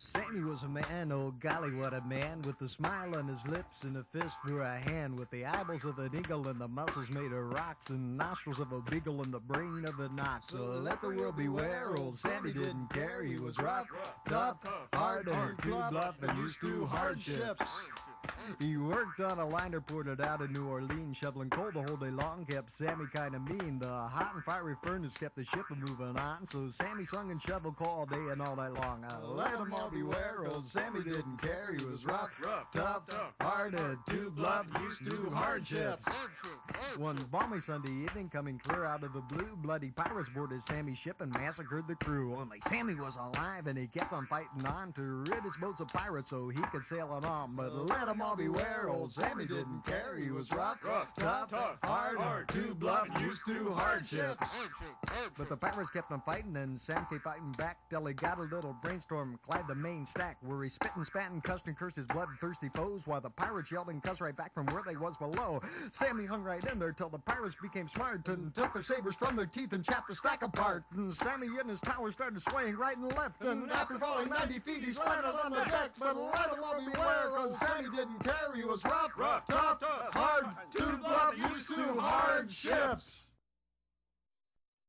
Sammy was a man, oh golly, what a man, with a smile on his lips and a fist for a hand, with the eyeballs of an eagle and the muscles made of rocks, and nostrils of a beagle and the brain of an ox. So let the world beware, old Sammy didn't care. He was rough, tough, hard, and too bluff, and used to hardships. He worked on a liner ported out of New Orleans, shoveling coal the whole day long, kept Sammy kind of mean. The hot and fiery furnace kept the ship moving on, so Sammy sung and shoveled coal all day and all night long. Let them all beware, old Sammy didn't care. He was rough, tough, hard, and too bluff, used to hardships. One balmy Sunday evening, coming clear out of the blue, bloody pirates boarded Sammy's ship and massacred the crew. Only Sammy was alive, and he kept on fighting on to rid his boats of pirates so he could sail it on. But let them all beware, old Sammy didn't care. He was rough, tough, hard, too bluff, used to hardships. But the pirates kept on fighting, and Sam kept fighting back till he got a little brainstorm, clad the main stack, where he spit and spat and cussed and cursed his bloodthirsty foes, while the pirates yelled and cussed right back from where they was below. Sammy hung right in there till the pirates became smart and took their sabers from their teeth and chapped the stack apart. And Sammy in his tower started swaying right and left, and after falling 90 feet, he landed on the deck. But let them all beware, cause Sammy didn't care. He was rough, tough, hard, too bluff, used to hardships.